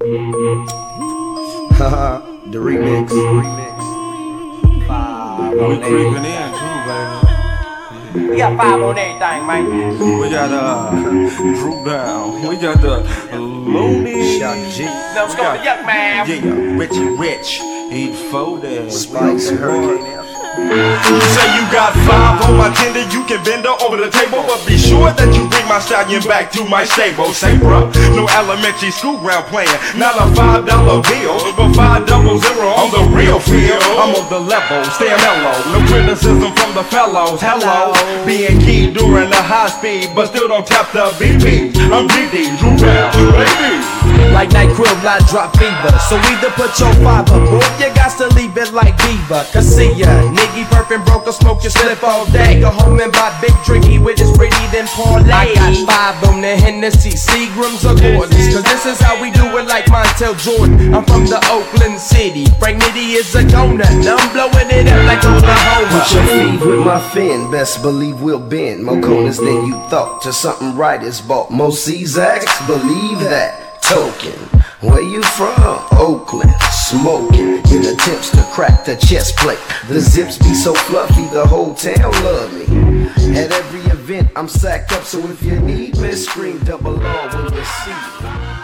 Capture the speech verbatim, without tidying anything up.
Haha, the remix. Five We on creeping in everything. too, baby. We got five on everything, man. We got uh, Drew Down. We got the Looney. Shock G. Now let's go to Yuck Man. Yeah, Richie Rich. Eat folded. Spice, Hurricane F. You say you got five on my tender, you can bend her over the table, but be sure that you bring my stallion back to my stable. Say, bruh, no elementary school ground playing, not a five dollar bill, but five double zero on the real field. I'm on the level, stay mellow, no criticism from the fellows. Hello, being key during the high speed, but still don't tap the B P. I'm D D, Drew Down, baby. Like NyQuil, I drop fever. So either put your five up, or you got to leave it like Beaver. Cause see ya, nigga perfect broke or smoke your slip all day. Go home and buy big drinky with his pretty then parlay. I got five on the Hennessy, Seagrams or Gordons. Cause this is how we do it like Montel Jordan. I'm from the Oakland City, Frank Nitty is a donut. Now I'm blowing it up like Oklahoma. Put your feet with my fin, best believe we'll bend. More corners than you thought, to something right is bought. Most C-Zacks, believe that. Token, where you from? Oakland, smoking. In attempts to crack the chest plate. The zips be so fluffy, the whole town love me. At every event, I'm sacked up, so if you need me, scream double R when you see me.